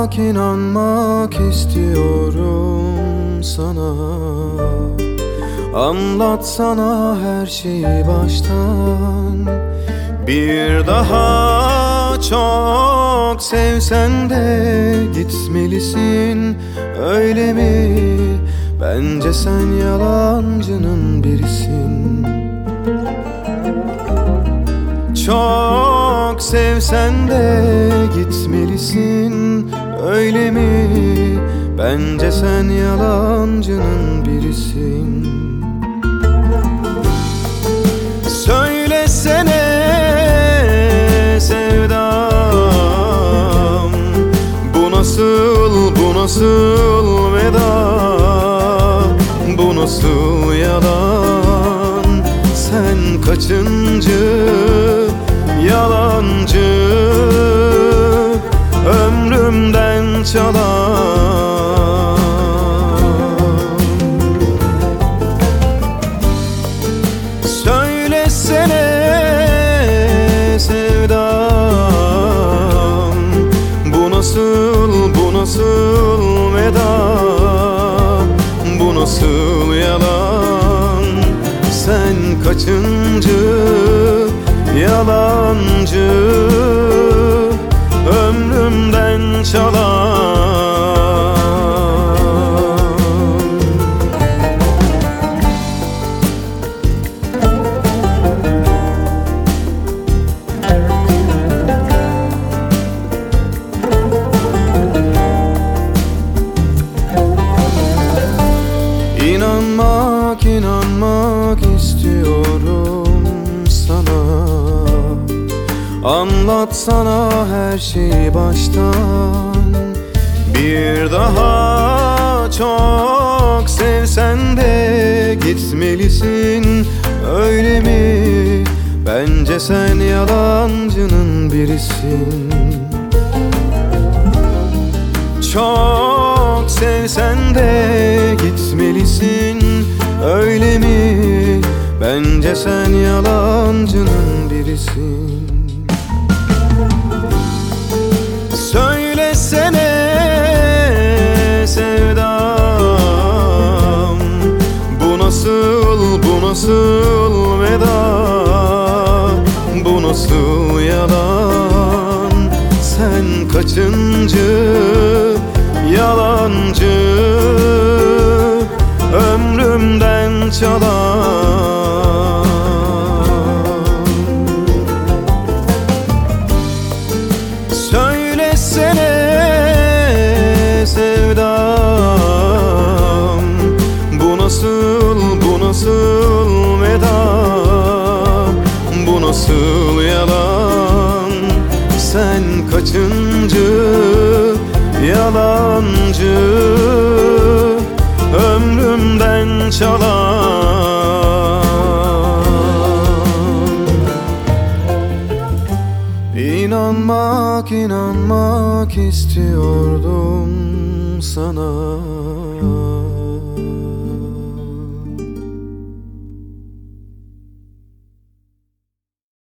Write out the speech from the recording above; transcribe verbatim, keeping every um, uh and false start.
İnanmak, inanmak istiyorum sana. Anlatsana her şeyi baştan. Bir daha çok sevsen de gitmelisin, öyle mi? Bence sen yalancının birisin. Çok sevsen de gitmelisin, öyle mi? Bence sen yalancının birisin. Söylesene sevdam, bu nasıl, bu nasıl veda, bu nasıl yalan? Sen kaçıncı yalancı ömrümden çalan? Söylesene sevdam, bu nasıl, bu nasıl veda, bu nasıl yalan? Sen kaçıncı yalancı ömrümden çalan? İnanmak, inanmak istiyorum sana. Anlatsana her şeyi baştan. Bir daha çok sevsen de gitmelisin, öyle mi? Bence sen yalancının birisin. Çok sevsen de gitmelisin, öyle mi? Bence sen yalancının birisin. Söylesene sevdam, bu nasıl, bu nasıl veda, bu nasıl yalan? Sen kaçıncı yalancı ömrümden çalan? Söylesene sevdam, bu nasıl, bu nasıl veda, bu nasıl yalan? Sen kaçıncı yalancı ömrümden çalan? İnanmak, inanmak istiyordum sana.